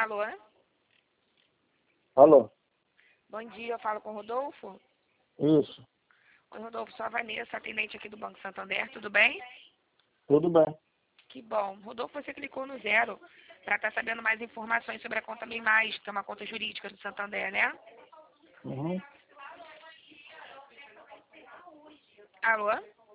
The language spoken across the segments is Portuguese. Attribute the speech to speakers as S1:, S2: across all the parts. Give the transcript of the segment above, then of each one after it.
S1: Alô?
S2: Alô?
S1: Bom dia, eu falo com o Rodolfo.
S2: Isso,
S1: Oi, Rodolfo, sou a Vanessa, atendente aqui do Banco Santander, tudo bem?
S2: tudo bem.
S1: Que bom. Rodolfo, você clicou no 0 para estar sabendo mais informações sobre a conta Bem Mais, que é uma conta jurídica do Santander, né?
S2: Uhum.
S1: Alô?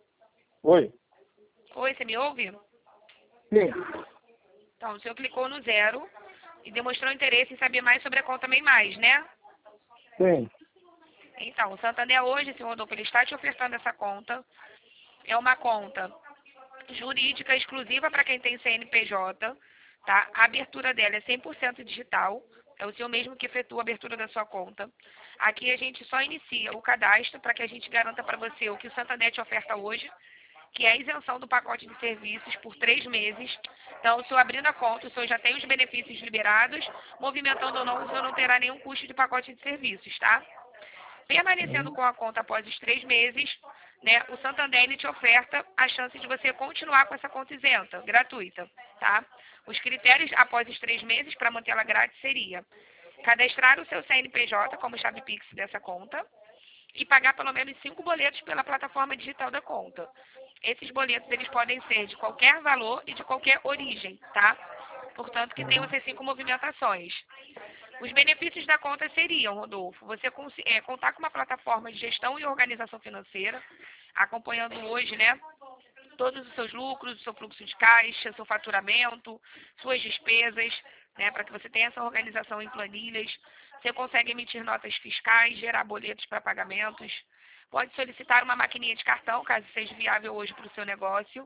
S2: Oi?
S1: Oi, você me ouve?
S2: Sim,
S1: Então, o senhor clicou no 0 e demonstrou interesse em saber mais sobre a conta Bem Mais, né?
S2: sim.
S1: Então, o Santander hoje, senhor Rodolfo, ele está te ofertando essa conta. É uma conta jurídica exclusiva para quem tem CNPJ, tá? A abertura dela é 100% digital, é o senhor mesmo que efetua a abertura da sua conta. Aqui a gente só inicia o cadastro para que a gente garanta para você o que o Santander te oferta hoje, que é a isenção do pacote de serviços por 3 meses. Então, o senhor abrindo a conta, o senhor já tem os benefícios liberados, movimentando ou não, o senhor não terá nenhum custo de pacote de serviços, tá? Permanecendo
S2: Uhum.
S1: com a conta após os 3 meses, né, o Santander ele te oferta a chance de você continuar com essa conta isenta, gratuita, tá? Os critérios após os 3 meses para mantê-la grátis seria cadastrar o seu CNPJ como chave Pix dessa conta e pagar pelo menos 5 boletos pela plataforma digital da conta. Esses boletos eles podem ser de qualquer valor e de qualquer origem, tá? Portanto, que tenham
S2: Uhum.
S1: essas 5 movimentações. Os benefícios da conta seriam, Rodolfo, você contar com uma plataforma de gestão e organização financeira, acompanhando hoje, né, todos os seus lucros, o seu fluxo de caixa, seu faturamento, suas despesas, né, para que você tenha essa organização em planilhas. Você consegue emitir notas fiscais, gerar boletos para pagamentos. Pode solicitar uma maquininha de cartão, caso seja viável hoje para o seu negócio.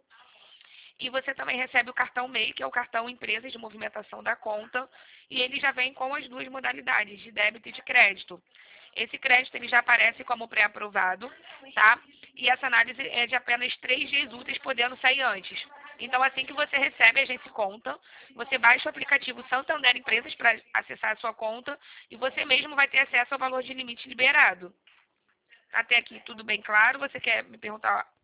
S1: E você também recebe o cartão MEI, que é o cartão Empresas de Movimentação da Conta, e ele já vem com as duas modalidades, de débito e de crédito. Esse crédito ele já aparece como pré-aprovado, tá? E essa análise é de apenas 3 dias úteis, podendo sair antes. Então, assim que você recebe a Agência Conta, você baixa o aplicativo Santander Empresas para acessar a sua conta e você mesmo vai ter acesso ao valor de limite liberado. Até aqui tudo bem claro? Você quer me perguntar